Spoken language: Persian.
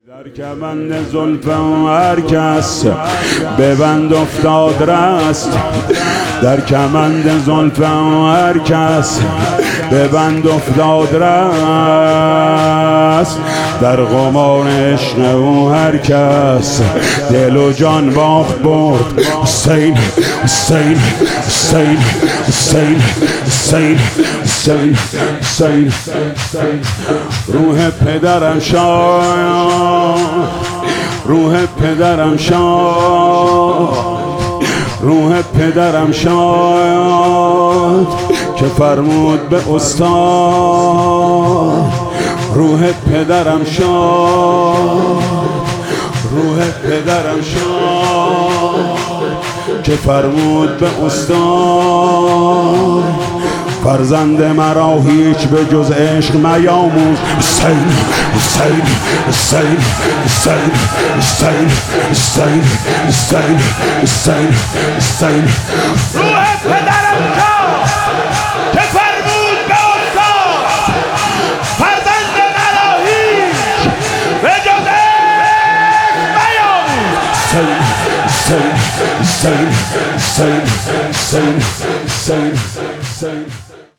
در کمند زلف هر کس به بند افتاد رست، در کمند زلف هر کس به بند افتاد رست، در قمار عشق او هر کس دل و جان باخت برد. حسین حسین حسین حسین حسین حسین حسین روح پدرم شاد، روح پدرم شاد، روح پدرم شاد که فرمود به استاد. روح پدرم شاد، روح پدرم شاد که فرمود به استاد. فرزند مرا هیچ به جز عشق میاموز. حسین حسین حسین حسین حسین حسین حسین حسین حسین روح پدرم شاد که فرمود به استاد. فرزند مرا هیچ به جز عشق میاموز. حسین حسین حسین حسین حسین حسین حسین